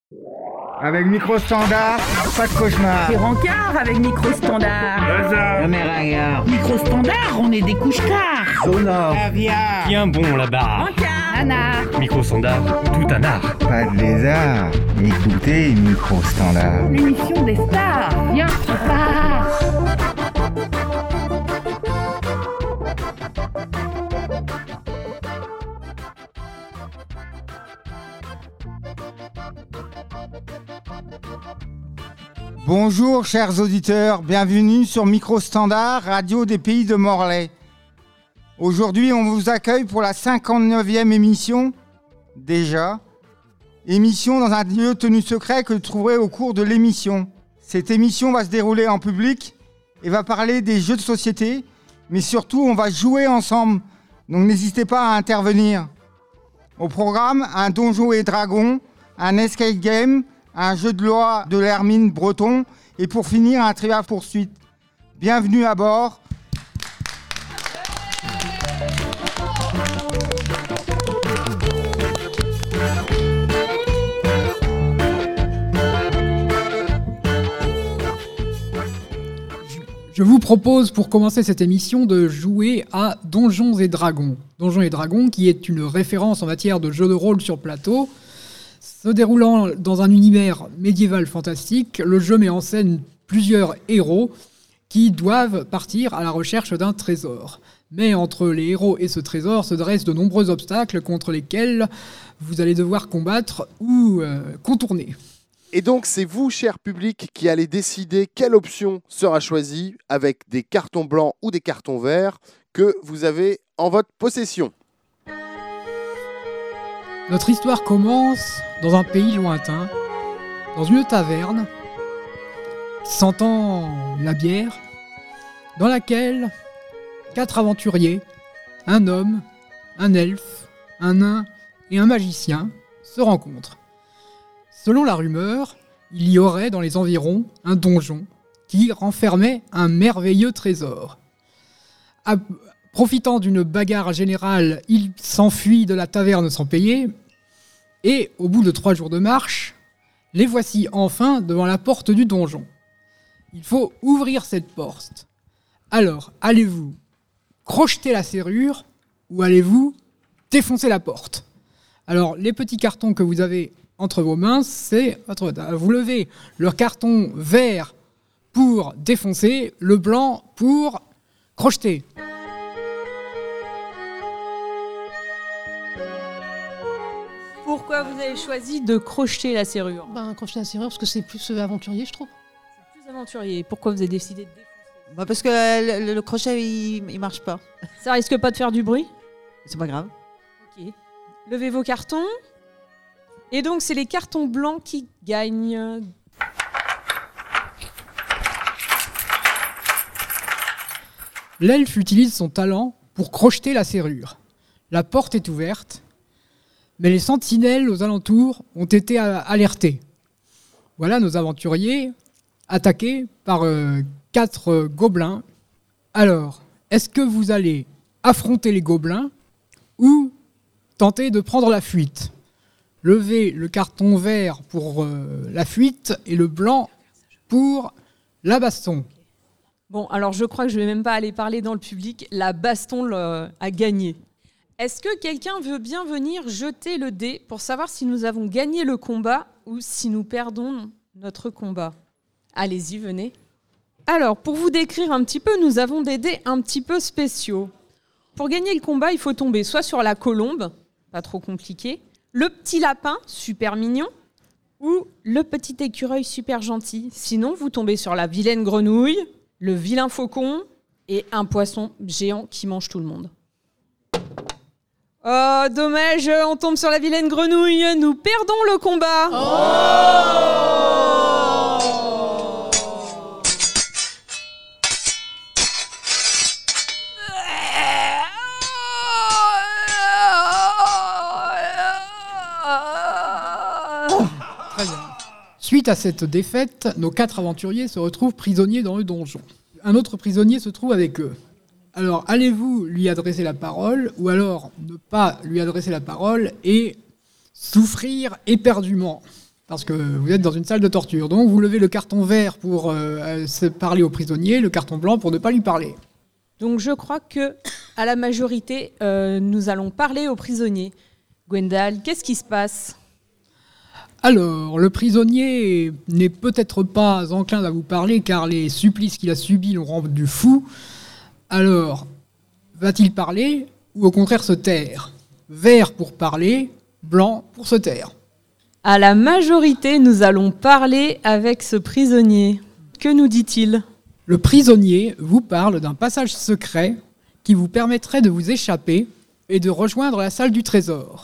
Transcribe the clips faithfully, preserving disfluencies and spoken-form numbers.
Avec micro-standard, pas de cauchemar. C'est Rancard avec micro-standard. Lazare. Caméra. Micro-standard, on est des couche-tard. Sonore. Caviar. Tiens bon là-bas. Rancard. Nanar. Micro-standard, tout un art. Pas de lézard. Écoutez micro-standard. L'émission des stars. Viens, on part. Bonjour chers auditeurs, bienvenue sur Micro-standard, radio des pays de Morlaix. Aujourd'hui, on vous accueille pour la cinquante-neuvième émission, déjà. Émission dans un lieu tenu secret que vous trouverez au cours de l'émission. Cette émission va se dérouler en public et va parler des jeux de société, mais surtout on va jouer ensemble, donc n'hésitez pas à intervenir. Au programme, un donjon et dragon, un escape game, un jeu de loi de l'Hermine Breton et pour finir un trivial poursuite. Bienvenue à bord. Je vous propose pour commencer cette émission de jouer à Donjons et Dragons. Donjons et Dragons qui est une référence en matière de jeux de rôle sur plateau. Se déroulant dans un univers médiéval fantastique, le jeu met en scène plusieurs héros qui doivent partir à la recherche d'un trésor. Mais entre les héros et ce trésor se dressent de nombreux obstacles contre lesquels vous allez devoir combattre ou euh, contourner. Et donc c'est vous, cher public, qui allez décider quelle option sera choisie avec des cartons blancs ou des cartons verts que vous avez en votre possession. Notre histoire commence dans un pays lointain, dans une taverne, sentant la bière, dans laquelle quatre aventuriers, un homme, un elfe, un nain et un magicien se rencontrent. Selon la rumeur, il y aurait dans les environs un donjon qui renfermait un merveilleux trésor. À Profitant d'une bagarre générale, il s'enfuit de la taverne sans payer, et au bout de trois jours de marche, les voici enfin devant la porte du donjon. Il faut ouvrir cette porte. Alors, allez-vous crocheter la serrure ou allez-vous défoncer la porte ? Alors, les petits cartons que vous avez entre vos mains, c'est vous levez le carton vert pour défoncer, le blanc pour crocheter. Pourquoi vous avez choisi de crocheter la serrure ? Ben, crocheter la serrure parce que c'est plus euh, aventurier, je trouve. C'est plus aventurier. Pourquoi vous avez décidé de défoncer ? Bah parce que euh, le, le crochet, il, il marche pas. Ça risque pas de faire du bruit ? C'est pas grave. Ok. Levez vos cartons. Et donc, c'est les cartons blancs qui gagnent. L'elfe utilise son talent pour crocheter la serrure. La porte est ouverte, mais les sentinelles aux alentours ont été alertés. Voilà nos aventuriers attaqués par euh, quatre euh, gobelins. Alors, est-ce que vous allez affronter les gobelins ou tenter de prendre la fuite ? Levez le carton vert pour euh, la fuite et le blanc pour la baston. Bon, alors je crois que je vais même pas aller parler dans le public. La baston le, a gagné. Est-ce que quelqu'un veut bien venir jeter le dé pour savoir si nous avons gagné le combat ou si nous perdons notre combat ? Allez-y, venez. Alors, pour vous décrire un petit peu, nous avons des dés un petit peu spéciaux. Pour gagner le combat, il faut tomber soit sur la colombe, pas trop compliqué, le petit lapin, super mignon, ou le petit écureuil, super gentil. Sinon, vous tombez sur la vilaine grenouille, le vilain faucon et un poisson géant qui mange tout le monde. Oh, dommage, on tombe sur la vilaine grenouille, nous perdons le combat. Oh Très bien. Suite à cette défaite, nos quatre aventuriers se retrouvent prisonniers dans le donjon. Un autre prisonnier se trouve avec eux. Alors, allez-vous lui adresser la parole ou alors ne pas lui adresser la parole et souffrir éperdument ? Parce que vous êtes dans une salle de torture. Donc vous levez le carton vert pour euh, se parler au prisonnier, le carton blanc pour ne pas lui parler. Donc je crois que à la majorité, euh, nous allons parler aux prisonniers. Gwendal, qu'est-ce qui se passe ? Alors, le prisonnier n'est peut-être pas enclin à vous parler car les supplices qu'il a subis l'ont rendu fou. Alors, va-t-il parler ou au contraire se taire ? Vert pour parler, blanc pour se taire. À la majorité, nous allons parler avec ce prisonnier. Que nous dit-il ? Le prisonnier vous parle d'un passage secret qui vous permettrait de vous échapper et de rejoindre la salle du trésor.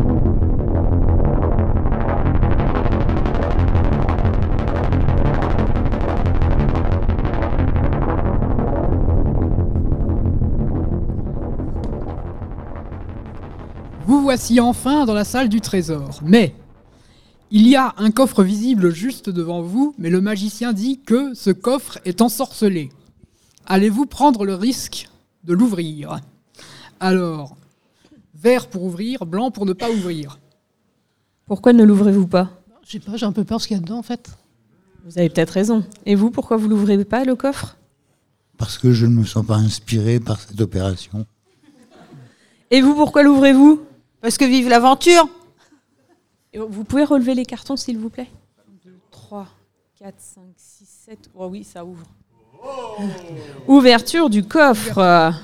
Vous voici enfin dans la salle du trésor, mais il y a un coffre visible juste devant vous, mais le magicien dit que ce coffre est ensorcelé. Allez-vous prendre le risque de l'ouvrir ? Alors, vert pour ouvrir, blanc pour ne pas ouvrir. Pourquoi ne l'ouvrez-vous pas ? Je sais pas, j'ai un peu peur ce qu'il y a dedans en fait. Vous avez peut-être raison. Et vous, pourquoi vous l'ouvrez pas, le coffre ? Parce que je ne me sens pas inspiré par cette opération. Et vous, pourquoi l'ouvrez-vous ? Parce que vive l'aventure. Vous pouvez relever les cartons, s'il vous plaît ? deux, trois, quatre, cinq, six, sept... Oh oui, ça ouvre. Oh. Ouverture du coffre.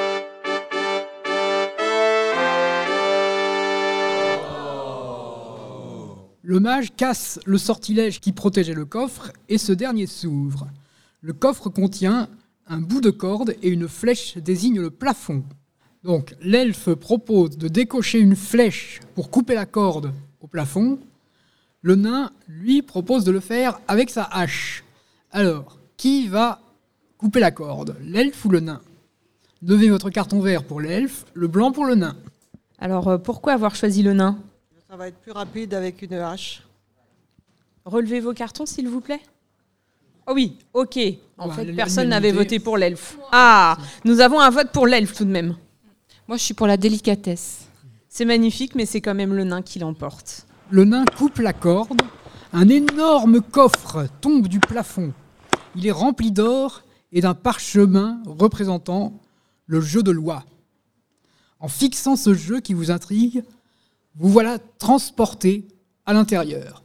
Le mage casse le sortilège qui protégeait le coffre et ce dernier s'ouvre. Le coffre contient un bout de corde et une flèche désigne le plafond. Donc l'elfe propose de décocher une flèche pour couper la corde au plafond. Le nain, lui, propose de le faire avec sa hache. Alors, qui va couper la corde, l'elfe ou le nain ? Levez votre carton vert pour l'elfe, le blanc pour le nain. Alors, euh, pourquoi avoir choisi le nain ? Ça va être plus rapide avec une hache. Relevez vos cartons, s'il vous plaît. Oh oui, ok. En Ouais, fait, la- personne la- n'avait la- voté pour l'elfe. Ah, nous avons un vote pour l'elfe tout de même. Moi, je suis pour la délicatesse. C'est magnifique, mais c'est quand même le nain qui l'emporte. Le nain coupe la corde. Un énorme coffre tombe du plafond. Il est rempli d'or et d'un parchemin représentant le jeu de loi. En fixant ce jeu qui vous intrigue, vous voilà transporté à l'intérieur.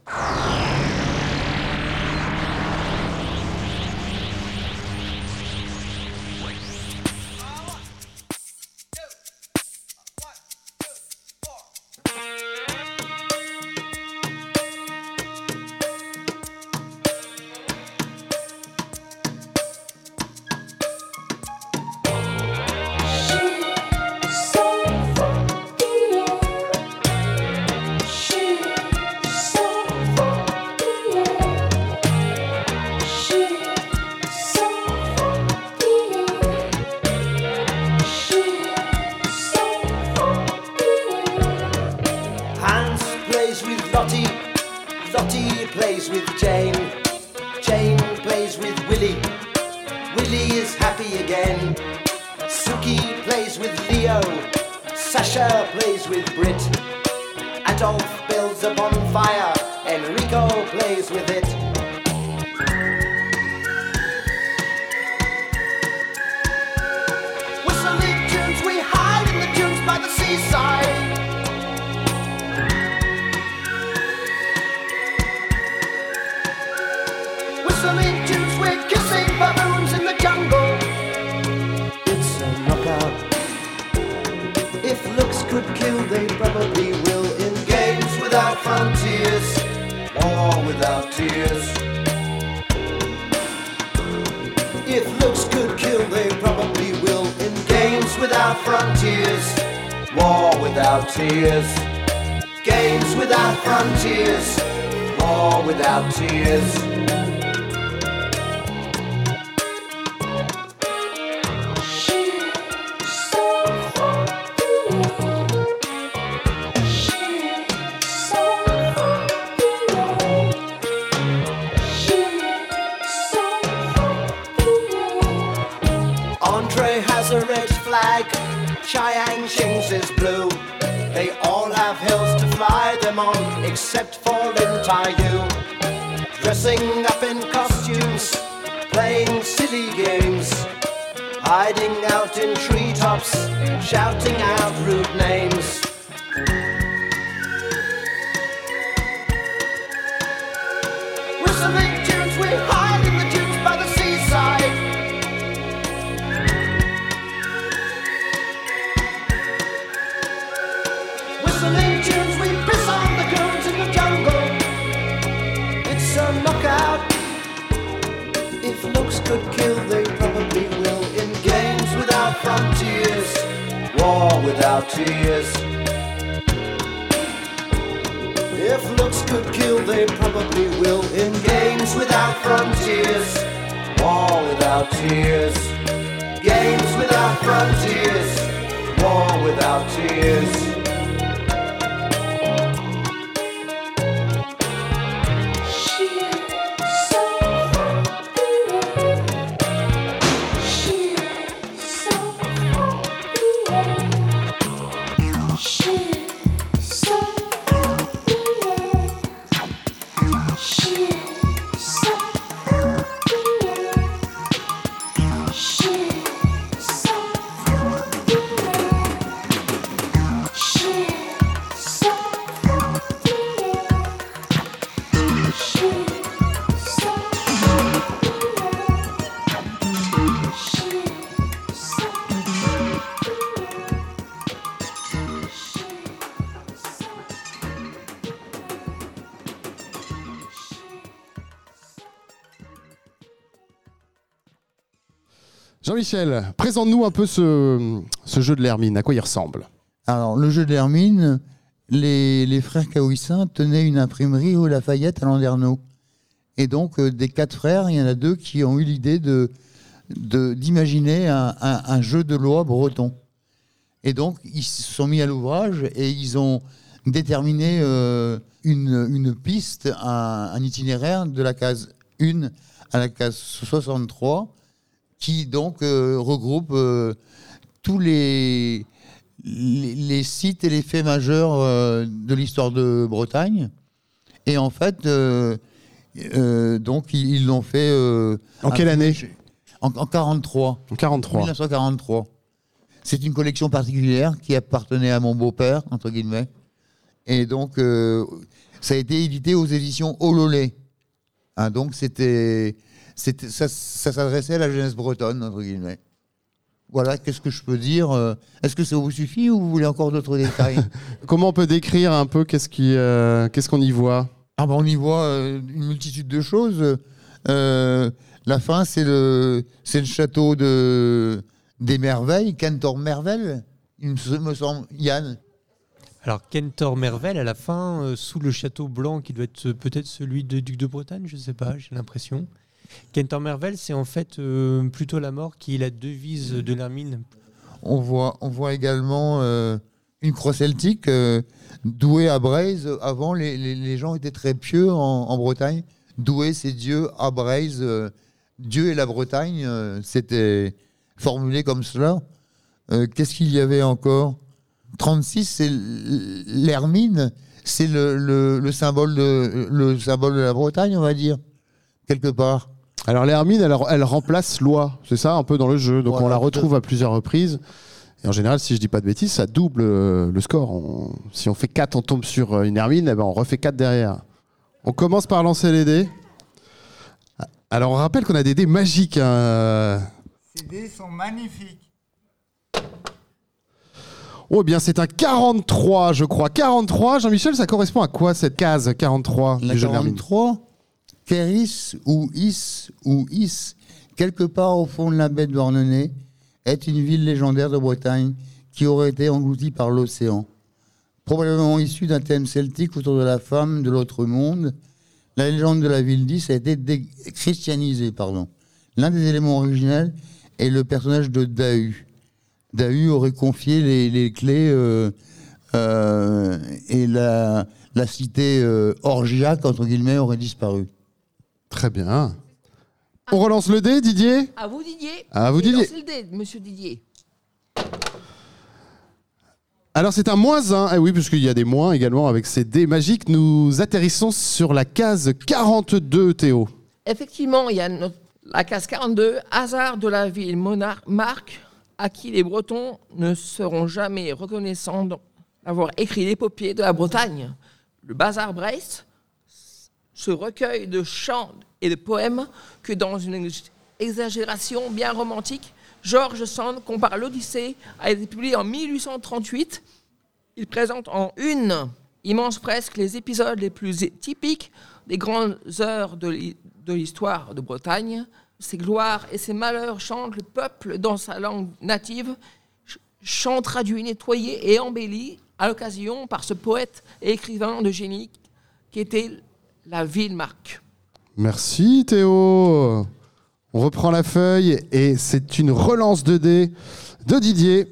Hans plays with Lottie, Lottie plays with Jane, Jane plays with Willie, Willie is happy again. Suki plays with Leo, Sasha plays with Brit, Adolf builds a bonfire, Enrico plays with it. Whistling tunes, we hide in the dunes by the seaside. Whistling tunes, we're kissing baboons in the jungle. It's a knockout. If looks could kill, they probably will. In games without frontiers, war without tears. If looks could kill, they probably will. In games without frontiers, war without tears. Games without frontiers, war without tears. Andre has a red flag, Chiang Shing's is blue. They all have hills to fly them on, except for Lin what I do. Dressing up in costumes, playing silly games, hiding out in treetops, shouting out rude names. Whistling tunes, we hide in the dunes by the seaside. Whistling tunes, we piss on the goons in the jungle. It's a knockout. If looks could kill, they probably will. In games without frontiers, war without tears. If looks could kill, they probably will. In games without frontiers, war without tears. Games without frontiers, war without tears. Jean-Michel, présente-nous un peu ce, ce jeu de l'Hermine, à quoi il ressemble? Alors, le jeu de l'Hermine, les, les frères Cahuissin tenaient une imprimerie rue Lafayette à Landerneau. Et donc, euh, des quatre frères, il y en a deux qui ont eu l'idée de, de, d'imaginer un, un, un jeu de loi breton. Et donc, ils se sont mis à l'ouvrage et ils ont déterminé euh, une, une piste, un, un itinéraire de la case un à la case soixante-trois, qui donc euh, regroupe euh, tous les, les, les sites et les faits majeurs euh, de l'histoire de Bretagne. Et en fait, euh, euh, donc ils l'ont fait... Euh, en quelle année? En, en quarante-trois. En quarante-trois. mille neuf cent quarante-trois. C'est une collection particulière qui appartenait à mon beau-père, entre guillemets. Et donc, euh, ça a été édité aux éditions Ololé. Hein, donc, c'était... C'était, ça, ça s'adressait à la jeunesse bretonne, entre guillemets. Voilà, qu'est-ce que je peux dire? Est-ce que ça vous suffit ou vous voulez encore d'autres détails? Comment on peut décrire un peu qu'est-ce, qui, euh, qu'est-ce qu'on y voit? Ah ben on y voit euh, une multitude de choses. Euh, la fin, c'est le, c'est le château de, des Merveilles, Kentor Merveille, il me, me semble, Yann. Alors, Kentor Merveille, à la fin, euh, sous le château blanc, qui doit être peut-être celui de Duc de Bretagne, je ne sais pas, j'ai l'impression. Kentor Merveille, c'est en fait euh, plutôt la mort qui est la devise de l'Hermine. On voit, on voit également euh, une croix celtique, euh, Douai à Braise. Avant, les, les, les gens étaient très pieux en, en Bretagne. Douai, c'est Dieu, à Braise, euh, Dieu et la Bretagne, euh, c'était formulé comme cela. Euh, qu'est-ce qu'il y avait encore? trente-six, c'est l'Hermine, c'est le, le, le, symbole de, le symbole de la Bretagne, on va dire, quelque part. Alors l'Hermine, elle, elle remplace l'oie, c'est ça un peu dans le jeu, donc voilà, on la retrouve à plusieurs reprises. Et en général, si je dis pas de bêtises, ça double euh, le score. On, si on fait quatre, on tombe sur une Hermine, eh ben on refait quatre derrière. On commence par lancer les dés. Alors on rappelle qu'on a des dés magiques. Hein. Ces dés sont magnifiques. Oh bien, c'est un quarante-trois, je crois. quarante-trois, Jean-Michel, ça correspond à quoi cette case quarante-trois La du jeu de l'Hermine? quarante-trois, Kéris ou Is ou Is, quelque part au fond de la baie de Douarnenez, est une ville légendaire de Bretagne qui aurait été engloutie par l'océan. Probablement issue d'un thème celtique autour de la femme de l'autre monde, la légende de la ville d'Is a été dé- christianisée. Pardon. L'un des éléments originels est le personnage de Dahu. Dahu aurait confié les, les clés euh, euh, et la, la cité euh, orgiaque, entre guillemets, aurait disparu. Très bien. On relance le dé, Didier? À vous, Didier. À vous, Et Didier. lancez le dé, monsieur Didier. Alors c'est un moins un, eh oui, puisqu'il y a des moins également avec ces dés magiques. Nous atterrissons sur la case quarante-deux, Théo. Effectivement, il y a notre- la case quarante-deux, hasard de la ville monarque, marque à qui les Bretons ne seront jamais reconnaissants d'avoir écrit l'épopée de la Bretagne. Le Bazar Brest, ce recueil de chants et de poèmes que dans une exagération bien romantique, George Sand compare l'Odyssée, a été publié en mille huit cent trente-huit. Il présente en une immense fresque les épisodes les plus typiques des grandes heures de l'hi- de l'histoire de Bretagne. Ses gloires et ses malheurs chantent le peuple dans sa langue native, ch- chant traduit, nettoyé et embelli à l'occasion par ce poète et écrivain de génie qui était la ville marque. Merci Théo. On reprend la feuille et c'est une relance de dés de Didier.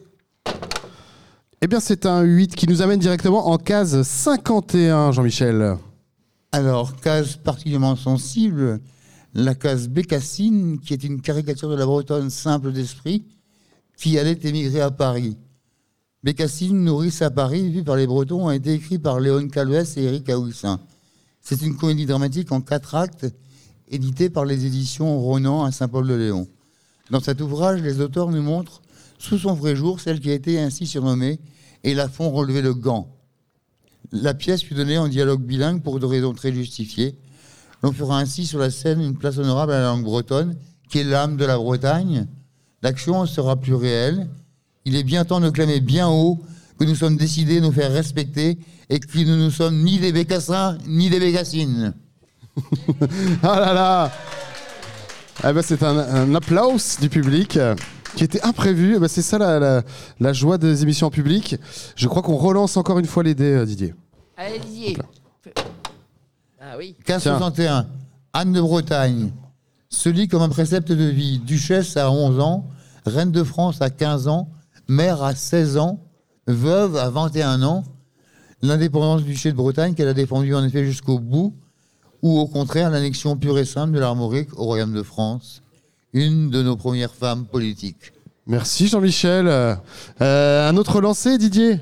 Eh bien c'est un huit qui nous amène directement en case cinquante et un, Jean-Michel. Alors, case particulièrement sensible, la case Bécassine, qui est une caricature de la Bretonne simple d'esprit, qui allait émigrer à Paris. Bécassine, nourrice à Paris, vue par les Bretons, a été écrit par Léon Calvès et Éric Aoussin. C'est une comédie dramatique en quatre actes, éditée par les éditions Ronan à Saint-Paul-de-Léon. Dans cet ouvrage, les auteurs nous montrent, sous son vrai jour, celle qui a été ainsi surnommée, et la font relever le gant. La pièce fut donnée en dialogue bilingue pour deux raisons très justifiées. L'on fera ainsi sur la scène une place honorable à la langue bretonne, qui est l'âme de la Bretagne. L'action sera plus réelle. Il est bien temps de clamer bien haut que nous sommes décidés de nous faire respecter et que nous ne sommes ni des Bécassins ni des Bécassines. Ah là là. Eh ben, c'est un, un applause du public euh, qui était imprévu. Eh ben, c'est ça la, la, la joie des émissions en public. Je crois qu'on relance encore une fois les dés, euh, Didier. Allez, Didier. Ah oui. case soixante et un, Anne de Bretagne se lit comme un précepte de vie. Duchesse à onze ans, reine de France à quinze ans, mère à seize ans, veuve à vingt et un ans. L'indépendance du duché de Bretagne qu'elle a défendue en effet jusqu'au bout, ou au contraire l'annexion pure et simple de l'Armorique au royaume de France. Une de nos premières femmes politiques. Merci Jean-Michel. Euh, un autre lancé, Didier.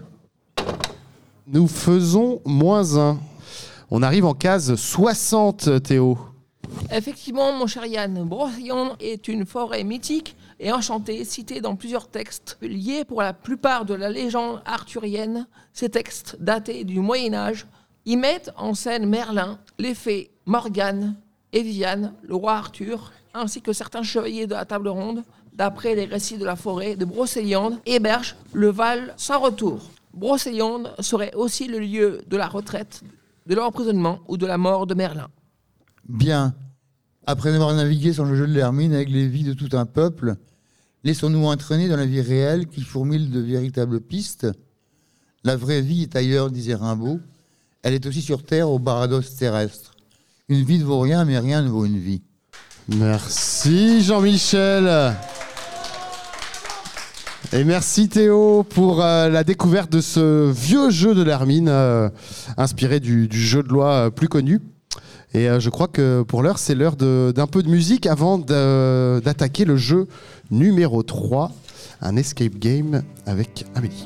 Nous faisons moins un. On arrive en case soixante, Théo. Effectivement, mon cher Yann, Brocéliande est une forêt mythique et enchantée, citée dans plusieurs textes, liés pour la plupart de la légende arthurienne. Ces textes, datés du Moyen-Âge, y mettent en scène Merlin, les fées Morgane et Viviane, le roi Arthur, ainsi que certains chevaliers de la table ronde, d'après les récits de la forêt de Brocéliande, hébergent le Val sans retour. Brocéliande serait aussi le lieu de la retraite, de l'emprisonnement ou de la mort de Merlin. Bien. Après avoir navigué sur le jeu de l'hermine avec les vies de tout un peuple, laissons-nous entraîner dans la vie réelle qui fourmille de véritables pistes. La vraie vie est ailleurs, disait Rimbaud. Elle est aussi sur Terre au barados terrestre. Une vie ne vaut rien, mais rien ne vaut une vie. Merci Jean-Michel. Et merci Théo pour euh, la découverte de ce vieux jeu de l'hermine, euh, inspiré du, du jeu de loi euh, plus connu. Et euh, je crois que pour l'heure, c'est l'heure de, d'un peu de musique avant de, d'attaquer le jeu numéro trois, un escape game avec Amélie.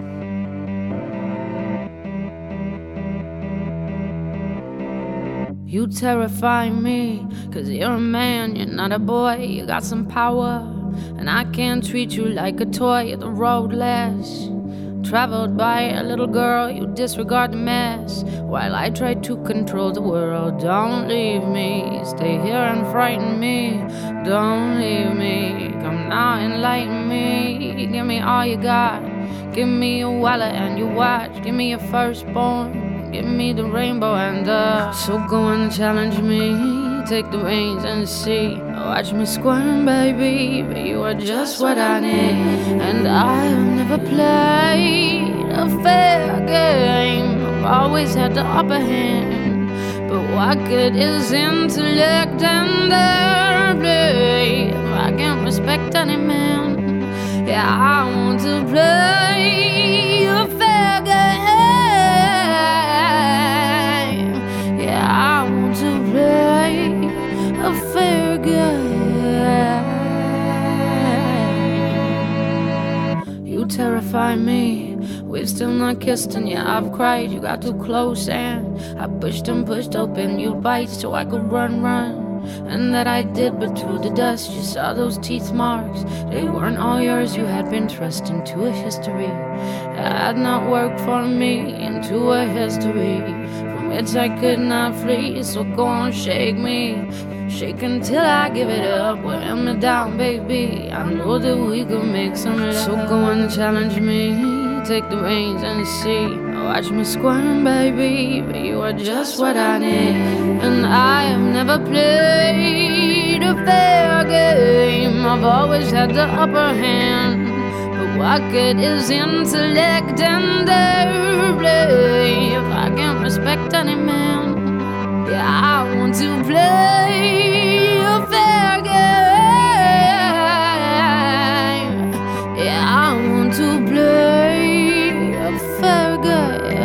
You terrify me, cause you're a man, you're not a boy, you got some power. And I can't treat you like a toy, the road less traveled by a little girl, you disregard the mess, while I try to control the world. Don't leave me, stay here and frighten me. Don't leave me, come now enlighten me. Give me all you got, give me your wallet and your watch, give me your firstborn, give me the rainbow and the... So go and challenge me, take the reins and see. Watch me squirm, baby, but you are just what I need. And I have never played a fair game, I've always had the upper hand. But what good is intellect and their play if I can't respect any man? Yeah, I want to play a fair game. Yeah, I want to play a fair game. You terrify find me. We've still not kissed and yeah, I've cried. You got too close and I pushed and pushed open your bite so I could run, run. And that I did, but through the dust you saw those teeth marks. They weren't all yours, you had been thrust into a history that had not worked for me, into a history from which I could not flee. So go on, shake me, shake until I give it up. Wear me down, baby, I know that we could make some love. So go on and challenge me, take the reins and see. Watch me squirm, baby, but you are just what I need. And I have never played a fair game. I've always had the upper hand. But what good is intellect and airplay if I can't respect any man? Yeah, I want to play a fair game. Yeah, I want to play a fair game.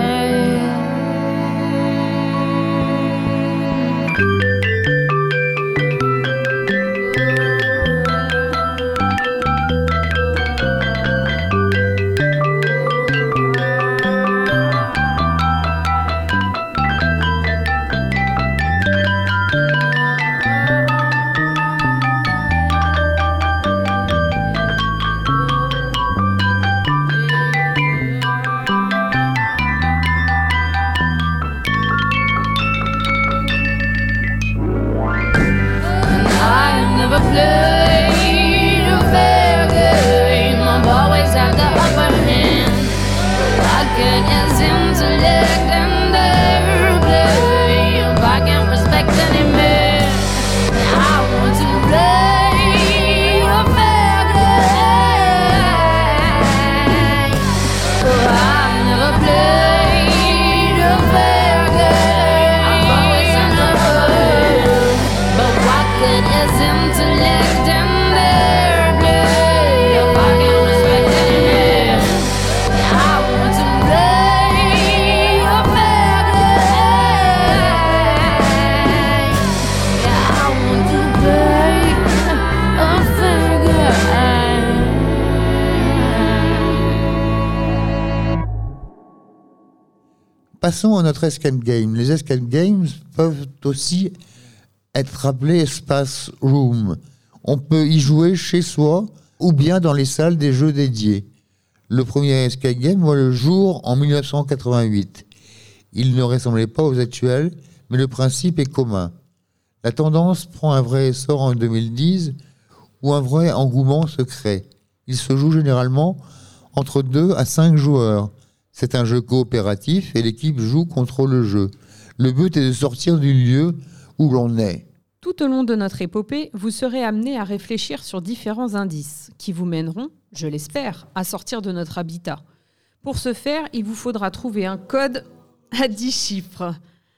Passons à notre escape game. Les escape games peuvent aussi être appelés espace room. On peut y jouer chez soi ou bien dans les salles des jeux dédiés. Le premier escape game voit le jour en dix-neuf cent quatre-vingt-huit. Il ne ressemblait pas aux actuels, mais le principe est commun. La tendance prend un vrai essor en deux mille dix, où un vrai engouement se crée. Il se joue généralement entre deux à cinq joueurs. C'est un jeu coopératif et l'équipe joue contre le jeu. Le but est de sortir du lieu où l'on est. Tout au long de notre épopée, vous serez amené à réfléchir sur différents indices qui vous mèneront, je l'espère, à sortir de notre habitat. Pour ce faire, il vous faudra trouver un code à dix chiffres.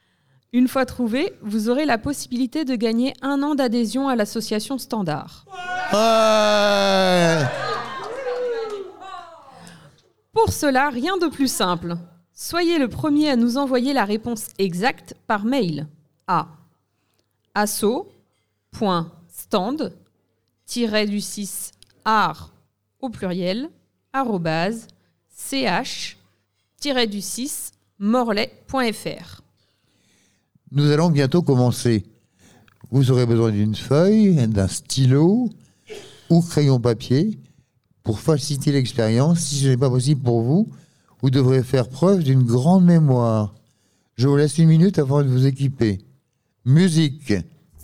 Une fois trouvé, vous aurez la possibilité de gagner un an d'adhésion à l'association Standard. Ouais. Pour cela, rien de plus simple. Soyez le premier à nous envoyer la réponse exacte par mail à asso.stand du six art au pluriel arrobase ch du six morlaix.fr. Nous allons bientôt commencer. Vous aurez besoin d'une feuille, d'un stylo ou crayon papier. Pour faciliter l'expérience, si ce n'est pas possible pour vous, vous devrez faire preuve d'une grande mémoire. Je vous laisse une minute avant de vous équiper. Musique.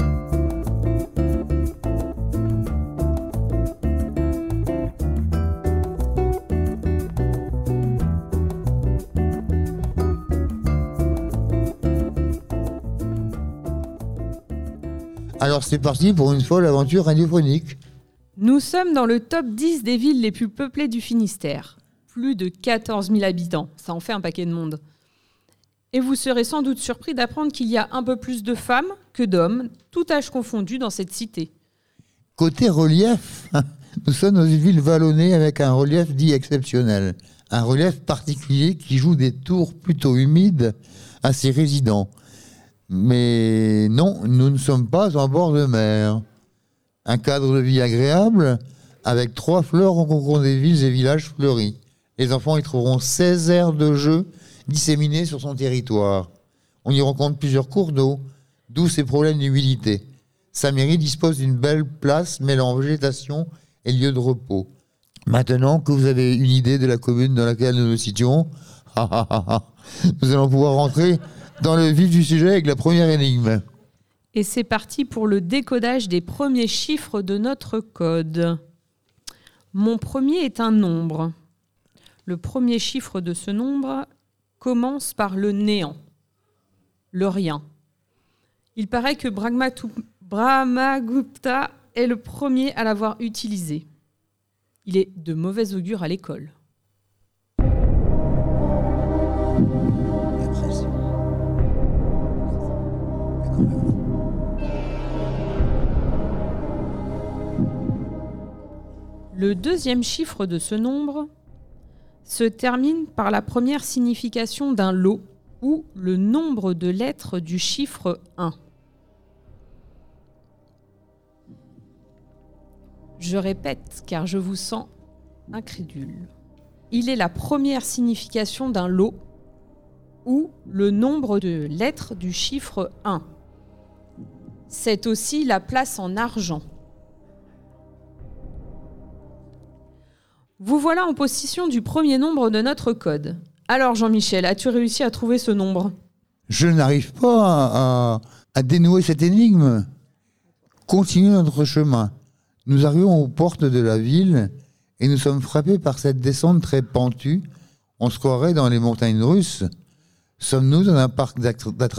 Alors c'est parti pour une folle aventure radiophonique. Nous sommes dans le top dix des villes les plus peuplées du Finistère. Plus de quatorze mille habitants, ça en fait un paquet de monde. Et vous serez sans doute surpris d'apprendre qu'il y a un peu plus de femmes que d'hommes, tout âge confondu dans cette cité. Côté relief, nous sommes dans une ville vallonnée avec un relief dit exceptionnel. Un relief particulier qui joue des tours plutôt humides à ses résidents. Mais non, nous ne sommes pas en bord de mer. Un cadre de vie agréable, avec trois fleurs rencontrant des villes et villages fleuris. Les enfants y trouveront seize aires de jeu disséminées sur son territoire. On y rencontre plusieurs cours d'eau, d'où ses problèmes d'humidité. Sa mairie dispose d'une belle place mêlant végétation et lieu de repos. Maintenant que vous avez une idée de la commune dans laquelle nous nous situons, nous allons pouvoir rentrer dans le vif du sujet avec la première énigme. Et c'est parti pour le décodage des premiers chiffres de notre code. Mon premier est un nombre. Le premier chiffre de ce nombre commence par le néant, le rien. Il paraît que Brahmatu- Brahmagupta est le premier à l'avoir utilisé. Il est de mauvais augure à l'école. Le deuxième chiffre de ce nombre se termine par la première signification d'un lot ou le nombre de lettres du chiffre un. Je répète car je vous sens incrédule. Il est la première signification d'un lot ou le nombre de lettres du chiffre un. C'est aussi la place en argent. Vous voilà en possession du premier nombre de notre code. Alors Jean-Michel, as-tu réussi à trouver ce nombre ? Je n'arrive pas à, à dénouer cette énigme. Continuons notre chemin. Nous arrivons aux portes de la ville et nous sommes frappés par cette descente très pentue. On se croirait dans les montagnes russes. Sommes-nous dans un parc d'attractions ?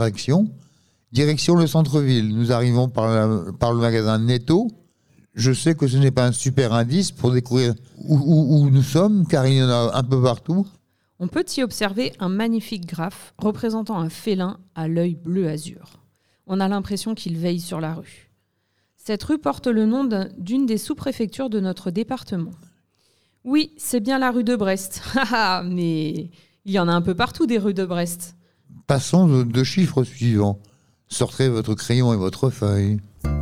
Direction le centre-ville. Nous arrivons par, la, par le magasin Netto. Je sais que ce n'est pas un super indice pour découvrir où, où, où nous sommes, car il y en a un peu partout. On peut y observer un magnifique graphe représentant un félin à l'œil bleu azur. On a l'impression qu'il veille sur la rue. Cette rue porte le nom d'un, d'une des sous-préfectures de notre département. Oui, c'est bien la rue de Brest. Mais il y en a un peu partout des rues de Brest. Passons aux deux chiffres suivants. Sortez votre crayon et votre feuille.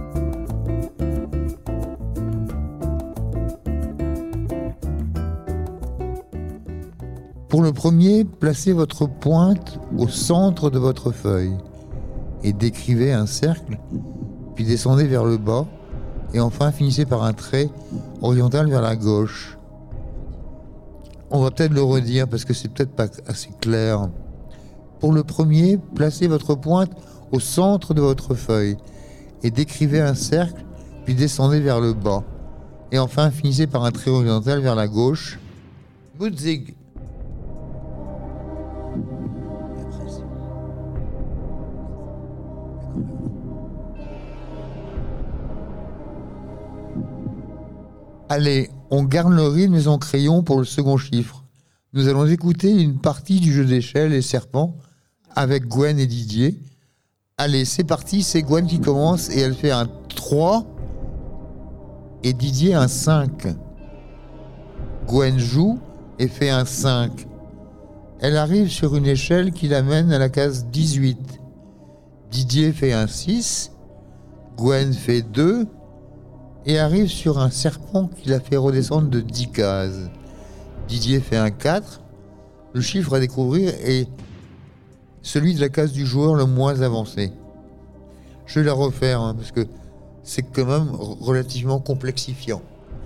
Pour le premier, placez votre pointe au centre de votre feuille et décrivez un cercle, puis descendez vers le bas et enfin finissez par un trait horizontal vers la gauche. On va peut-être le redire parce que c'est peut-être pas assez clair. Pour le premier, placez votre pointe au centre de votre feuille et décrivez un cercle, puis descendez vers le bas et enfin finissez par un trait horizontal vers la gauche. Mutzig. Allez, on garde le rythme et son crayon pour le second chiffre. Nous allons écouter une partie du jeu d'échelle et serpents avec Gwen et Didier. Allez, c'est parti, c'est Gwen qui commence et elle fait un trois et Didier un cinq. Gwen joue et fait un cinq. Elle arrive sur une échelle qui l'amène à la case dix-huit. Didier fait un six, Gwen fait deux et arrive sur un serpent qui la fait redescendre de dix cases. Didier fait un quatre. Le chiffre à découvrir est celui de la case du joueur le moins avancé. Je vais la refaire hein, parce que c'est quand même relativement complexifiant.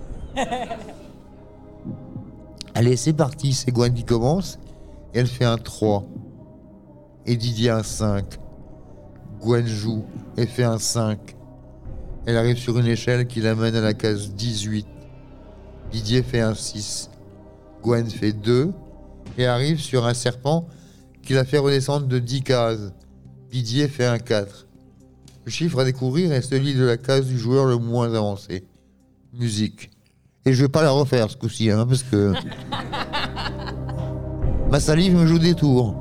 Allez, c'est parti, c'est Gwen qui commence. Et elle fait un trois. Et Didier un cinq. Gwen joue et fait un cinq. Elle arrive sur une échelle qui l'amène à la case dix-huit. Didier fait un six. Gwen fait deux. Et arrive sur un serpent qui la fait redescendre de dix cases. Didier fait un quatre. Le chiffre à découvrir est celui de la case du joueur le moins avancé. Musique. Et je vais pas la refaire ce coup-ci, hein, parce que ma salive me joue des tours.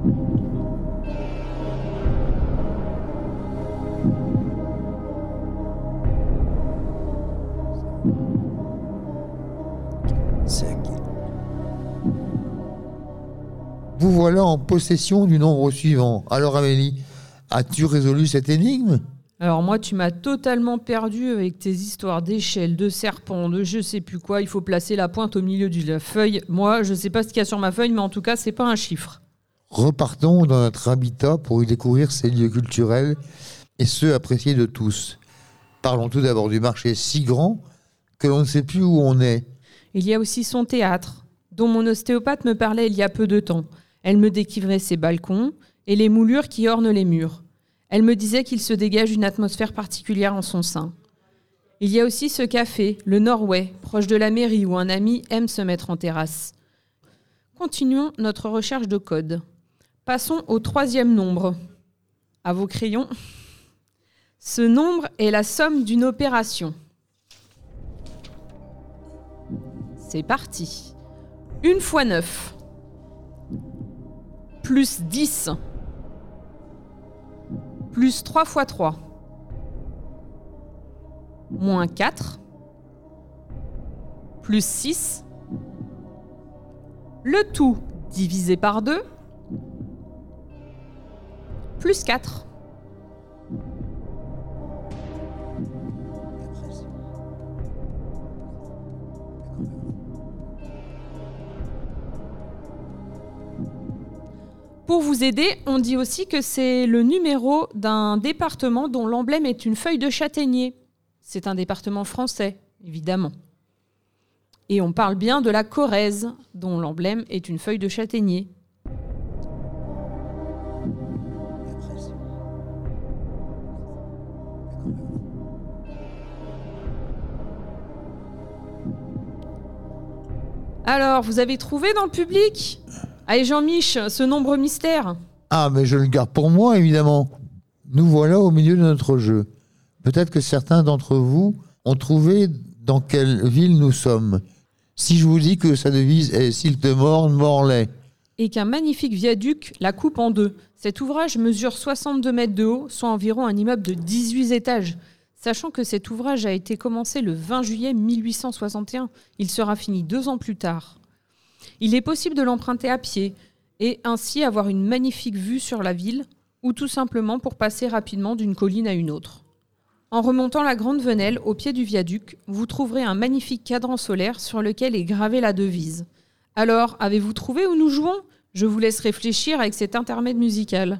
Vous voilà en possession du nombre suivant. Alors Amélie, as-tu résolu cette énigme ? Alors moi, tu m'as totalement perdu avec tes histoires d'échelles, de serpents, de je sais plus quoi. Il faut placer la pointe au milieu de la feuille. Moi, je sais pas ce qu'il y a sur ma feuille, mais en tout cas, c'est pas un chiffre. Repartons dans notre habitat pour y découvrir ces lieux culturels et ceux appréciés de tous. Parlons tout d'abord du marché si grand que l'on ne sait plus où on est. Il y a aussi son théâtre, dont mon ostéopathe me parlait il y a peu de temps. Elle me décrivait ses balcons et les moulures qui ornent les murs. Elle me disait qu'il se dégage une atmosphère particulière en son sein. Il y a aussi ce café, le Norway, proche de la mairie, où un ami aime se mettre en terrasse. Continuons notre recherche de code. Passons au troisième nombre. À vos crayons. Ce nombre est la somme d'une opération. C'est parti. Une fois neuf. Plus dix. Plus trois fois trois. Moins quatre. Plus six. Le tout divisé par deux. Plus quatre. Pour vous aider, on dit aussi que c'est le numéro d'un département dont l'emblème est une feuille de châtaignier. C'est un département français, évidemment. Et on parle bien de la Corrèze, dont l'emblème est une feuille de châtaignier. Alors, vous avez trouvé dans le public ? Allez Jean-Mich, ce nombre mystère. Ah, mais je le garde pour moi, évidemment. Nous voilà au milieu de notre jeu. Peut-être que certains d'entre vous ont trouvé dans quelle ville nous sommes. Si je vous dis que sa devise est « S'il te mord, mords-les ». Et qu'un magnifique viaduc la coupe en deux. Cet ouvrage mesure soixante-deux mètres de haut, soit environ un immeuble de dix-huit étages. Sachant que cet ouvrage a été commencé le vingt juillet mille huit cent soixante et un, il sera fini deux ans plus tard. Il est possible de l'emprunter à pied et ainsi avoir une magnifique vue sur la ville ou tout simplement pour passer rapidement d'une colline à une autre. En remontant la Grande Venelle au pied du viaduc, vous trouverez un magnifique cadran solaire sur lequel est gravée la devise. Alors, avez-vous trouvé où nous jouons ? Je vous laisse réfléchir avec cet intermède musical.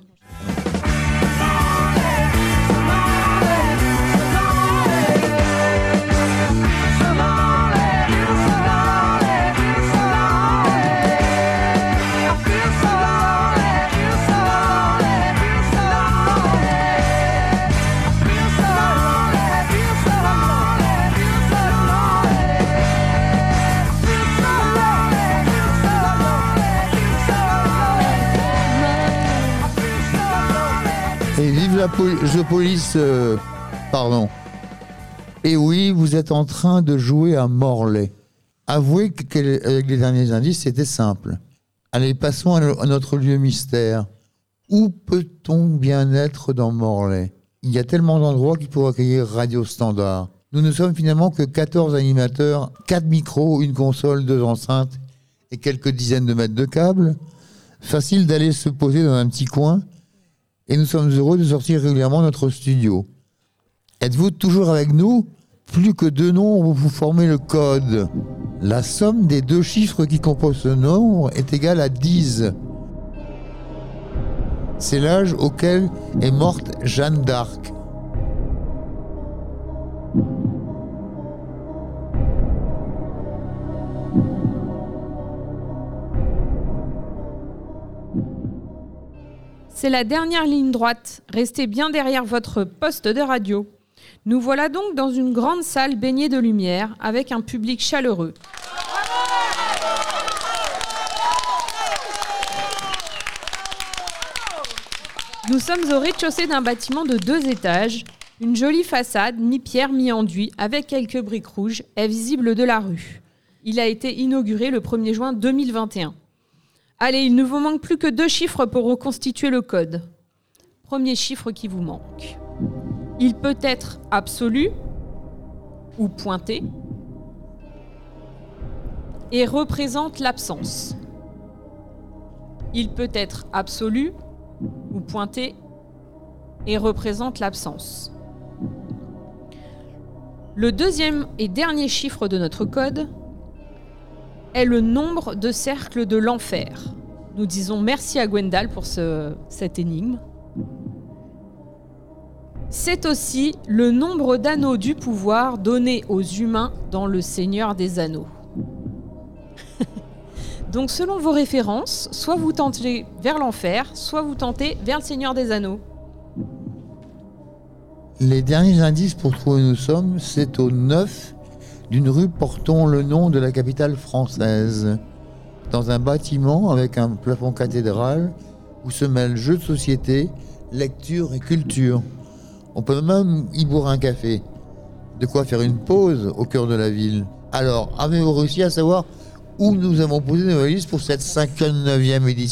Et vive la poli- The Police, euh, pardon. Et oui, vous êtes en train de jouer à Morlaix. Avouez qu'avec les derniers indices, c'était simple. Allez, passons à, no- à notre lieu mystère. Où peut-on bien être dans Morlaix ? Il y a tellement d'endroits qui pourraient accueillir Radio Standard. Nous ne sommes finalement que quatorze animateurs, quatre micros, une console, deux enceintes et quelques dizaines de mètres de câbles. Facile d'aller se poser dans un petit coin. Et nous sommes heureux de sortir régulièrement notre studio. Êtes-vous toujours avec nous ? Plus que deux nombres, vous formez le code. La somme des deux chiffres qui composent ce nombre est égale à dix. C'est l'âge auquel est morte Jeanne d'Arc. C'est la dernière ligne droite. Restez bien derrière votre poste de radio. Nous voilà donc dans une grande salle baignée de lumière avec un public chaleureux. Nous sommes au rez-de-chaussée d'un bâtiment de deux étages. Une jolie façade, mi-pierre, mi-enduit, avec quelques briques rouges, est visible de la rue. Il a été inauguré le premier juin deux mille vingt et un. Allez, il ne vous manque plus que deux chiffres pour reconstituer le code. Premier chiffre qui vous manque. Il peut être absolu ou pointé et représente l'absence. Il peut être absolu ou pointé et représente l'absence. Le deuxième et dernier chiffre de notre code est le nombre de cercles de l'enfer. Nous disons merci à Gwendal pour ce, cette énigme. C'est aussi le nombre d'anneaux du pouvoir donnés aux humains dans le Seigneur des Anneaux. Donc selon vos références, soit vous tentez vers l'enfer, soit vous tentez vers le Seigneur des Anneaux. Les derniers indices pour trouver où nous sommes, c'est au neuf d'une rue portant le nom de la capitale française, dans un bâtiment avec un plafond cathédral où se mêlent jeux de société, lecture et culture. On peut même y boire un café. De quoi faire une pause au cœur de la ville. Alors, avez-vous réussi à savoir où nous avons posé nos valises pour cette cinquante-neuvième édition ?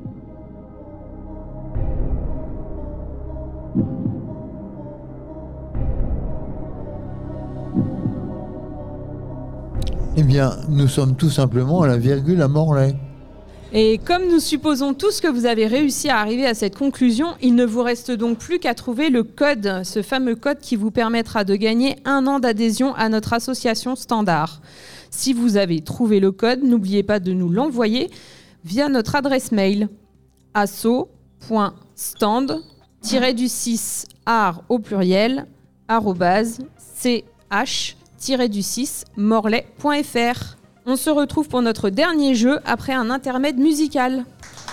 Eh bien, nous sommes tout simplement à la virgule à Morlaix. Et comme nous supposons tous que vous avez réussi à arriver à cette conclusion, il ne vous reste donc plus qu'à trouver le code, ce fameux code qui vous permettra de gagner un an d'adhésion à notre association Standard. Si vous avez trouvé le code, n'oubliez pas de nous l'envoyer via notre adresse mail asso point stand tiret du six art au pluriel arobase ch tiret du six morlaix point f r. On se retrouve pour notre dernier jeu après un intermède musical.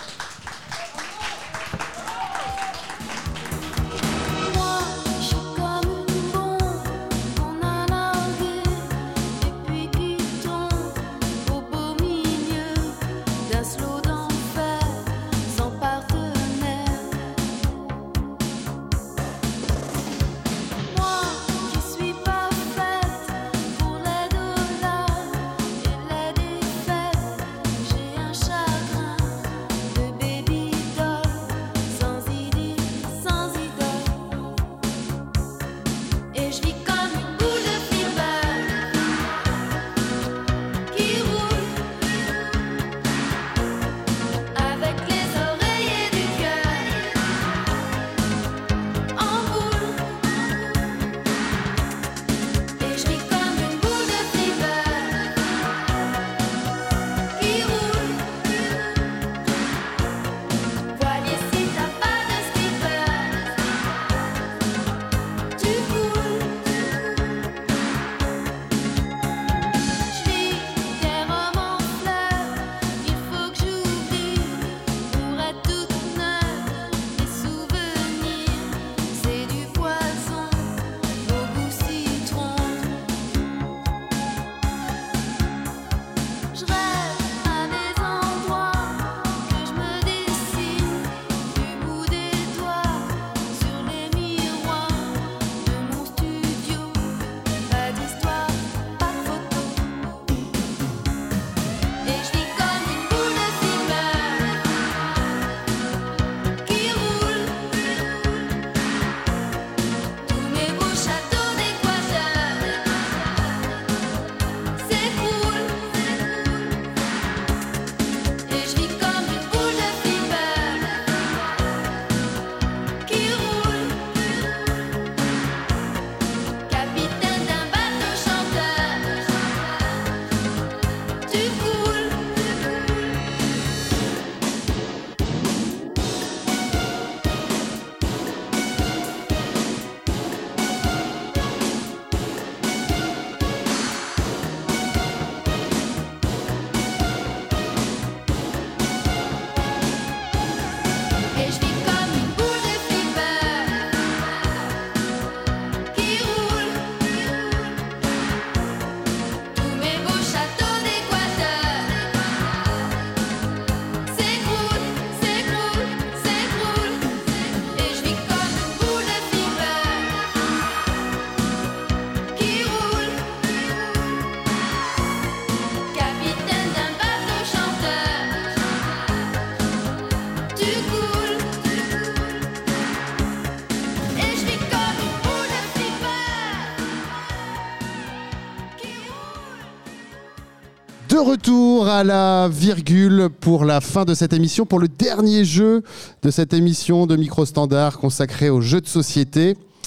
De retour à la virgule pour la fin de cette émission, pour le dernier jeu de cette émission de Micro Standard consacrée aux jeux de société.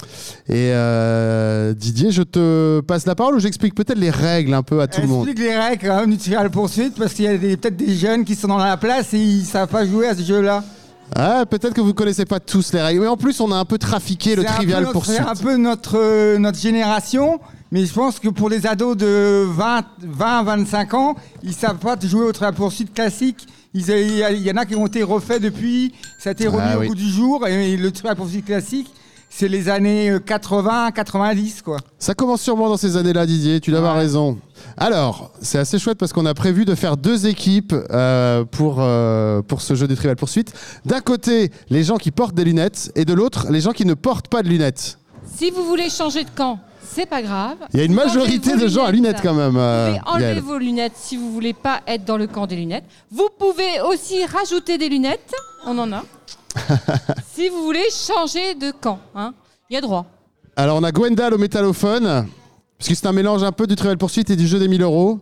Et euh, Didier, je te passe la parole ou j'explique peut-être les règles un peu à tout le monde. Explique les règles quand même du trial poursuite parce qu'il y a des- peut-être des jeunes qui sont dans la place et ils savent pas jouer à ce jeu-là. Ah, peut-être que vous connaissez pas tous les règles, mais en plus on a un peu trafiqué le C'est un peu trivial notre- poursuite. C'est un peu notre, euh, notre génération, mais je pense que pour les ados de vingt, vingt, vingt-cinq ans, ils savent pas jouer au trial poursuite classique. Ils- Il y, a- il y en a qui ont été refaits depuis, ça a été remis Ah au oui. goût du jour, et le trial poursuite classique, c'est les années quatre-vingts, quatre-vingt-dix, quoi. Ça commence sûrement dans ces années-là, Didier, tu dois avoir raison. Alors, c'est assez chouette parce qu'on a prévu de faire deux équipes euh, pour, euh, pour ce jeu des trivial poursuites. D'un côté, les gens qui portent des lunettes, et de l'autre, les gens qui ne portent pas de lunettes. Si vous voulez changer de camp, c'est pas grave. Il y a une Vous enlevez majorité vos de gens à lunettes quand même. Vous euh, pouvez enlever Gaël. vos lunettes si vous voulez pas être dans le camp des lunettes. Vous pouvez aussi rajouter des lunettes. On en a. Si vous voulez changer de camp, hein, il y a droit. Alors, on a Gwendal au métallophone, parce que c'est un mélange un peu du trivial poursuite et du jeu des mille euros.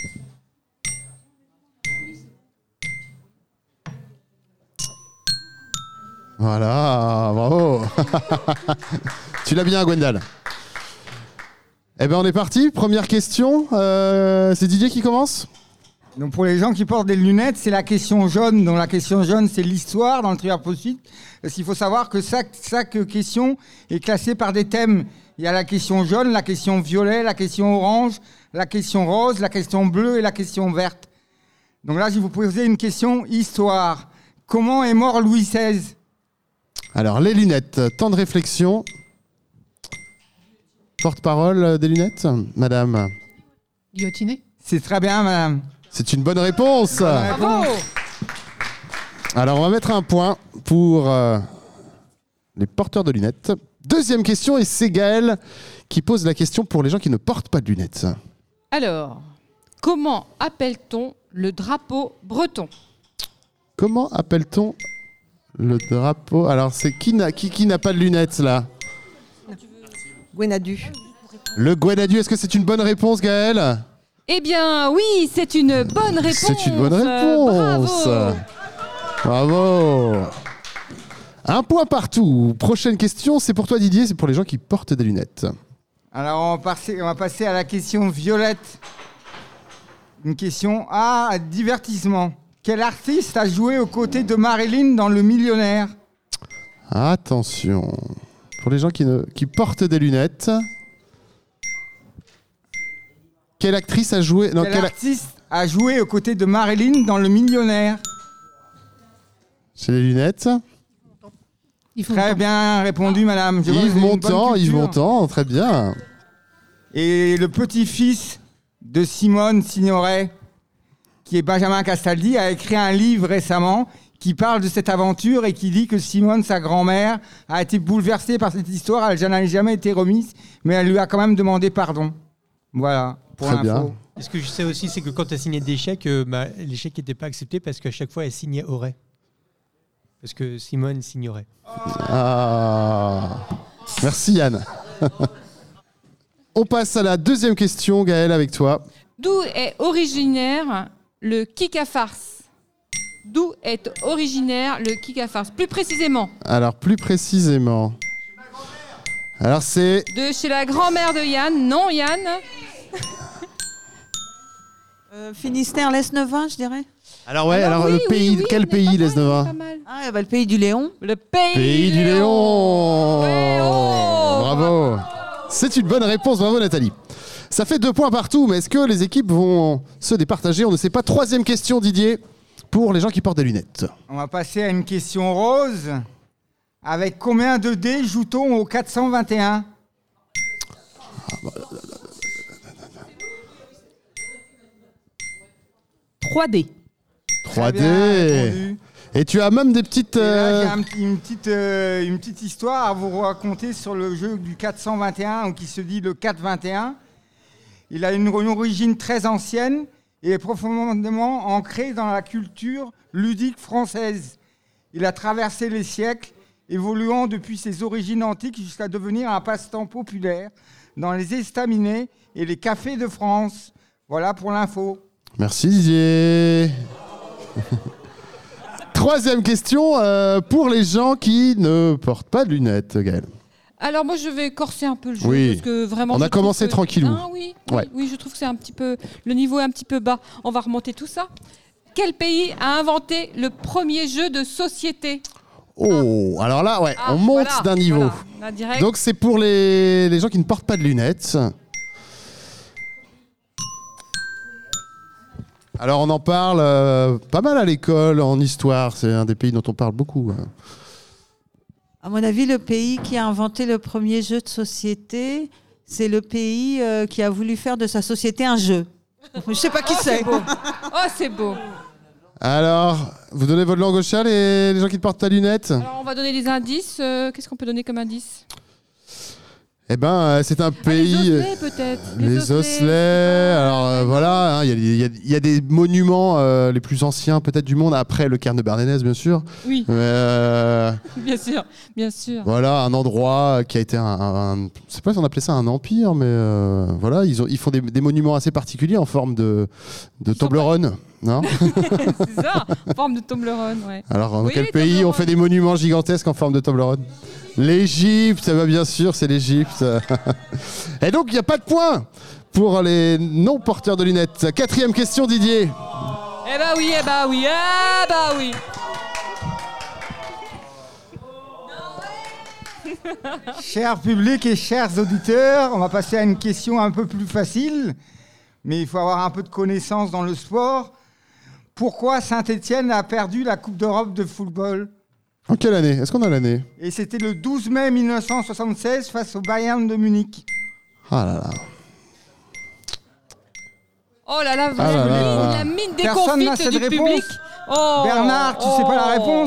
Voilà, bravo. Tu l'as bien, Gwendal. Eh bien, on est parti. Première question. Euh, c'est Didier qui commence. Donc pour les gens qui portent des lunettes, c'est la question jaune. Donc la question jaune, c'est l'histoire dans le trivial poursuite. Parce qu'il faut savoir que chaque, chaque question est classée par des thèmes. Il y a la question jaune, la question violet, la question orange, la question rose, la question bleue et la question verte. Donc là, je vais vous poser une question histoire. Comment est mort Louis seize? Alors, les lunettes, temps de réflexion. Porte-parole des lunettes, madame. Guillotiné. C'est très bien, madame. C'est une bonne réponse. Bonne réponse. Alors, on va mettre un point pour euh, les porteurs de lunettes. Deuxième question, et c'est Gaël qui pose la question pour les gens qui ne portent pas de lunettes. Alors, comment appelle-t-on le drapeau breton? Comment appelle-t-on le drapeau? Alors, c'est qui n'a qui, qui n'a pas de lunettes, là? Gwenadu. Le Gwenadu, est-ce que c'est une bonne réponse, Gaël? Eh bien, oui, c'est une bonne réponse. C'est une bonne Euh, réponse. bravo. Bravo. Un point partout. Prochaine question, c'est pour toi, Didier, c'est pour les gens qui portent des lunettes. Alors on va, passer, on va passer à la question violette. Une question à divertissement. Quel artiste a joué aux côtés de Marilyn dans Le Millionnaire? Attention. Pour les gens qui, ne, qui portent des lunettes. Quelle actrice a joué... Non, Quel quelle- artiste a joué aux côtés de Marilyn dans Le Millionnaire? C'est les lunettes. Très bien répondu, madame. Je vois que Yves vous avez une bonne Montand, Yves culture. Montand, très bien. Et le petit-fils de Simone Signoret, qui est Benjamin Castaldi, a écrit un livre récemment qui parle de cette aventure et qui dit que Simone, sa grand-mère, a été bouleversée par cette histoire. Elle n'a jamais été remise, mais elle lui a quand même demandé pardon. Voilà, pour Très l'info. bien. Et ce que je sais aussi, c'est que quand tu as signé des chèques, euh, bah, les chèques n'étaient pas acceptés parce qu'à chaque fois, elle signait aurait. Parce que Simone signorait. Ah. Merci Yann. On passe à la deuxième question, Gaël, avec toi. D'où est originaire le kick à farce? D'où est originaire le kick à farce? Plus précisément, Alors, plus précisément. Alors, c'est... de chez la grand-mère de Yann. Non, Yann? Euh, Finistère, l'Esnevin, je dirais. Alors, ouais, Alors, alors, oui, le oui, pays, oui, quel on est pays, pas les mal, Nova? pas mal. Ah, bah, le pays du Léon. Le pays, Pays du Léon. Bravo. C'est une bonne réponse, bravo Nathalie. Ça fait deux points partout, mais est-ce que les équipes vont se départager? On ne sait pas. Troisième question, Didier, pour les gens qui portent des lunettes. On va passer à une question rose. Avec combien de dés joue-t-on au quatre cent vingt et un? trois D. trois Très bien D. répondu. Et tu as même des petites... Et là, euh, j'ai un petit- une, petite, euh, une petite histoire à vous raconter sur le jeu du quatre cent vingt et un, ou qui se dit le quatre vingt et un. Il a une, une origine très ancienne et est profondément ancré dans la culture ludique française. Il a traversé les siècles, évoluant depuis ses origines antiques jusqu'à devenir un passe-temps populaire dans les estaminets et les cafés de France. Voilà pour l'info. Merci Didier. Troisième question euh, pour les gens qui ne portent pas de lunettes, Gaël. Alors moi je vais corser un peu le jeu Oui. parce que vraiment. On je a commencé trouve que- tranquillou. Ah, oui, oui, Ouais. oui, je trouve que c'est un petit peu le niveau est un petit peu bas. On va remonter tout ça. Quel pays a inventé le premier jeu de société? Oh, alors là, ouais, Ah, on monte voilà, d'un niveau. voilà, là, direct. Donc c'est pour les, les gens qui ne portent pas de lunettes. Alors on en parle euh, pas mal à l'école, en histoire. C'est un des pays dont on parle beaucoup. hein. À mon avis, le pays qui a inventé le premier jeu de société, c'est le pays euh, qui a voulu faire de sa société un jeu. Je sais pas qui Oh, c'est. c'est beau. Oh, c'est beau. Alors, vous donnez votre langue au chat, les, les gens qui ne portent pas de lunettes? Alors, on va donner des indices. Euh, Qu'est-ce qu'on peut donner comme indice? Eh ben, euh, c'est un pays. Les osselets, peut-être. Les osselets. Alors euh, voilà, hein, il y, y a- il y a des monuments euh, les plus anciens peut-être du monde après le cairn de Bardennès, bien sûr. Oui. Mais, euh, Bien sûr, bien sûr. voilà, un endroit qui a été un, un- un- je sais pas si on appelait ça un empire, mais euh, voilà, ils, ont, ils font des, des monuments assez particuliers en forme de, de Toblerone, non? C'est ça, en forme de Toblerone, ouais. Alors, dans Oui, quel les pays on Toblerone. fait des monuments gigantesques en forme de Toblerone? L'Égypte, bah bien sûr, c'est l'Égypte. Et donc, il n'y a pas de point pour les non-porteurs de lunettes. Quatrième question, Didier. Eh bah oui, eh bah oui, eh bah oui. Cher public et chers auditeurs, on va passer à une question un peu plus facile, mais il faut avoir un peu de connaissances dans le sport. Pourquoi Saint-Étienne a perdu la Coupe d'Europe de football? En quelle année? Est-ce qu'on a l'année? Et c'était le douze mai mille neuf cent soixante-seize face au Bayern de Munich. Ah là là. Oh là là, Ah là la, là mine, là. la mine Personne n'a déconfite cette du réponse. public. Oh, Bernard, tu sais pas la oh. réponse?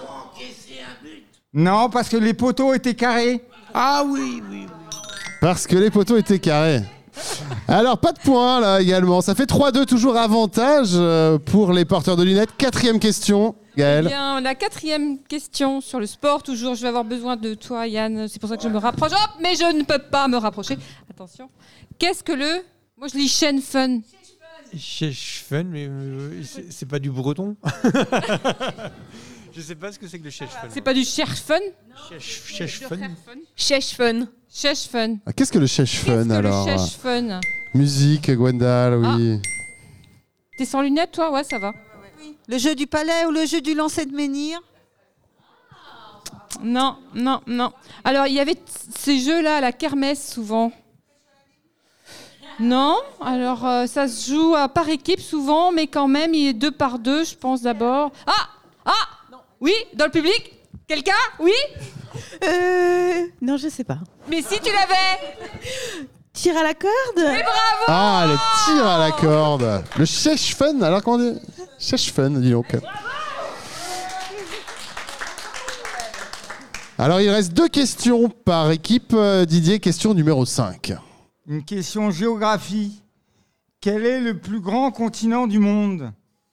Non, parce que les poteaux étaient carrés. Ah oui, oui. Parce que les poteaux étaient carrés. Alors, pas de point là également. Ça fait trois deux, toujours avantage euh, pour les porteurs de lunettes. Quatrième question, Eh Gaël. bien, la quatrième question sur le sport, toujours, je vais avoir besoin de toi, Yann. C'est pour ça que je me rapproche. Hop, mais je ne peux pas me rapprocher. Attention. Qu'est-ce que le... Moi, je lis Shen Fun. Chèche-fun, mais euh, c'est c'est pas du breton. Je sais pas ce que c'est que le chèche-fun. C'est pas du Cherche Fun? Chèche-fun. Chèche Fun. Chèche Fun. Ah, Qu'est-ce que le chèche fun alors? Le Chèche Fun. Musique, Gwendal, oui. T'es sans lunettes, toi? Ouais, ça va. Le jeu du palais ou le jeu du lancer de menhir? Non, non, non. Alors, il y avait t- ces jeux-là à la kermesse, souvent. Non, alors euh, ça se joue à par équipe souvent, mais quand même, il est deux par deux, je pense d'abord. Ah! Ah! Oui, dans le public? Quelqu'un? Oui? Euh... Non, je sais pas. Mais si tu l'avais! Tir à la corde? Mais bravo! Ah, le tir à la corde. Le chèche fun, alors comment on dit? Chèche fun, dis donc. Alors, il reste deux questions par équipe. Euh, Didier, question numéro cinq. Une question géographie. Quel est le plus grand continent du monde?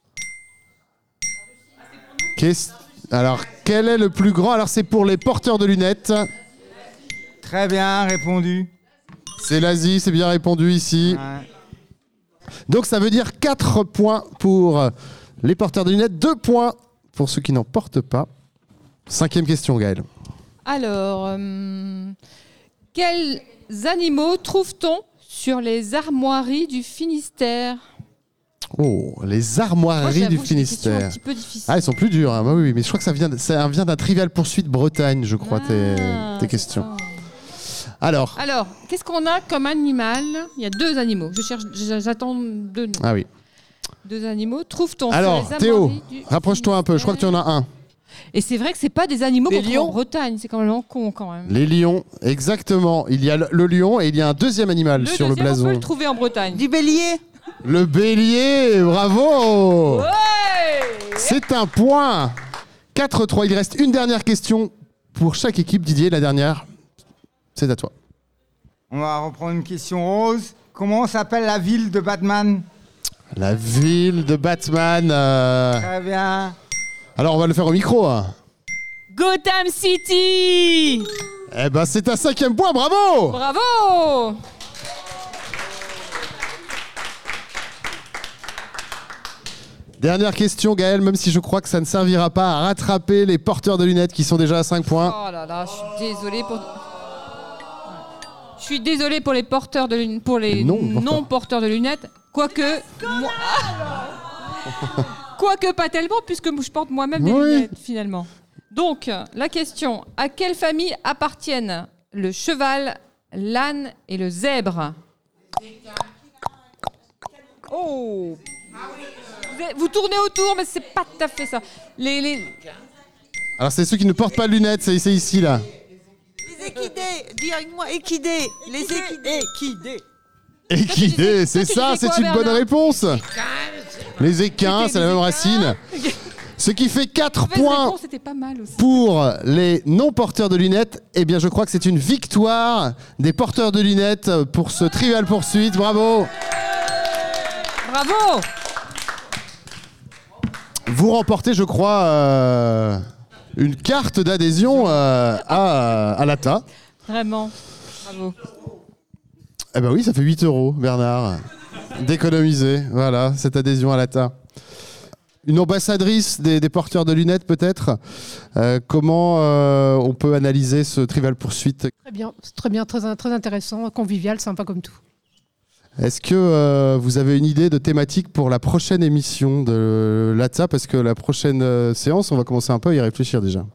Ques- Alors, quel est le plus grand? Alors, c'est pour les porteurs de lunettes. Très bien répondu. C'est l'Asie, c'est bien répondu ici. Ouais. Donc, ça veut dire quatre points pour les porteurs de lunettes, deux points pour ceux qui n'en portent pas. Cinquième question, Gaël. Alors, euh, quels animaux trouve-t-on sur les armoiries du Finistère? Oh, les Moi, armoiries j'avoue du que c'est des questions Finistère. un petit peu difficiles. Ah, elles sont plus dures. Hein. Bah oui, oui, mais je crois que ça vient, de- ça vient d'un Trivial Poursuite Bretagne, je crois, tes, Ah, tes c'est questions. ça. Alors, Alors, qu'est-ce qu'on a comme animal? Il y a deux animaux. Je cherche, j'attends deux noms. ah oui. Deux animaux. Trouve-t-on Alors, sur les Théo, armoiries du rapproche-toi un peu. Je crois que tu en as un. Et c'est vrai que c'est pas des animaux Des qu'on trouve lions en Bretagne. C'est quand même con quand même. Les lions, exactement. Il y a le, le lion et il y a un deuxième animal Le sur le deuxième, on blason. peut le trouver en Bretagne. Du bélier? Le bélier, bravo. Ouais! C'est un point. quatre trois. Il reste une dernière question pour chaque équipe. Didier, la dernière, c'est à toi. On va reprendre une question rose. Comment s'appelle la ville de Batman? La ville de Batman. euh, Très bien. Alors, on va le faire au micro. Hein. Gotham City! Eh ben, c'est un cinquième point. Bravo. Bravo! Dernière question, Gaël, même si je crois que ça ne servira pas à rattraper les porteurs de lunettes qui sont déjà à cinq points. Oh là là, je suis désolée pour. Je suis désolée pour les porteurs de lun- pour les Non, non, pourtant. porteurs de lunettes, quoique moi- quoique pas tellement puisque je porte moi-même des Oui. lunettes finalement. Donc la question, à quelle famille appartiennent le cheval, l'âne et le zèbre? Oh. Vous, êtes- vous tournez autour mais c'est pas tout à fait ça. Les, les... Alors, c'est ceux qui ne portent pas de lunettes, c'est c'est ici, là. Les équidés, dis avec moi, équidés. Les équidés. Équidés. Équidés, c'est tu ça, disais c'est quoi, une bonne Bernard? réponse. Les équins, c'est la même racine. Ce qui fait quatre Mauvaise points réponse, c'était pas mal aussi. pour les non-porteurs de lunettes. Eh bien, je crois que c'est une victoire des porteurs de lunettes pour ce Trivial Poursuite. Bravo. Bravo. Vous remportez, je crois, euh, une carte d'adhésion euh, à, à l'A T A. Vraiment. Bravo. Eh ben oui, ça fait huit euros, Bernard. D'économiser, voilà, cette adhésion à l'A T A. Une ambassadrice des, des porteurs de lunettes, peut-être. Euh, comment euh, on peut analyser ce Trivial Poursuite? Très bien, c'est très bien, très, très intéressant, convivial, sympa comme tout. Est-ce que euh, vous avez une idée de thématique pour la prochaine émission de l'A T A? Parce que la prochaine euh, séance, on va commencer un peu à y réfléchir déjà.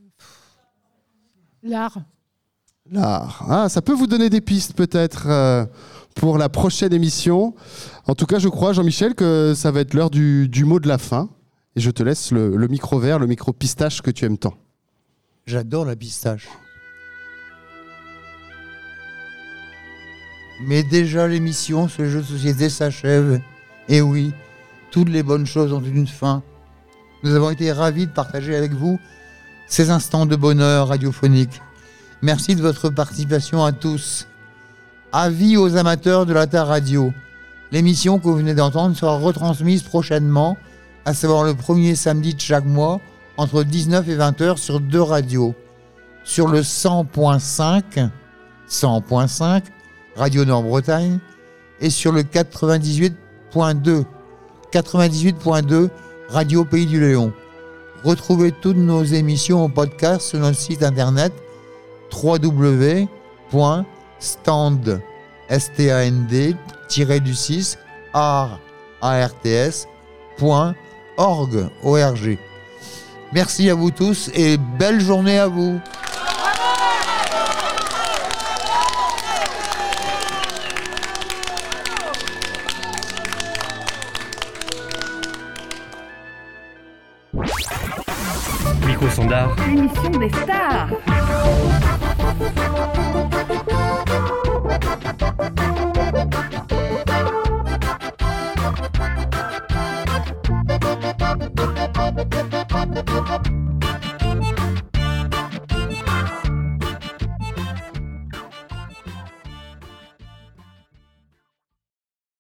L'art. L'art. Ah, ça peut vous donner des pistes peut-être euh, pour la prochaine émission. En tout cas, je crois, Jean-Michel, que ça va être l'heure du, du mot de la fin. Et je te laisse le, le micro vert, le micro pistache que tu aimes tant. J'adore la pistache. Mais déjà l'émission, ce jeu de société s'achève. Et oui, toutes les bonnes choses ont une fin. Nous avons été ravis de partager avec vous ces instants de bonheur radiophonique. Merci de votre participation à tous. Avis aux amateurs de la T A Radio. L'émission que vous venez d'entendre sera retransmise prochainement, à savoir le premier samedi de chaque mois, entre dix-neuf et vingt heures sur deux radios. Sur le cent point cinq, cent point cinq, Radio Nord-Bretagne, et sur le quatre-vingt-dix-huit point deux, quatre-vingt-dix-huit point deux, Radio Pays du Léon. Retrouvez toutes nos émissions en podcast sur notre site internet w w w point stand du six arts point org. Merci à vous tous et belle journée à vous. Micro-standard. L'émission des stars.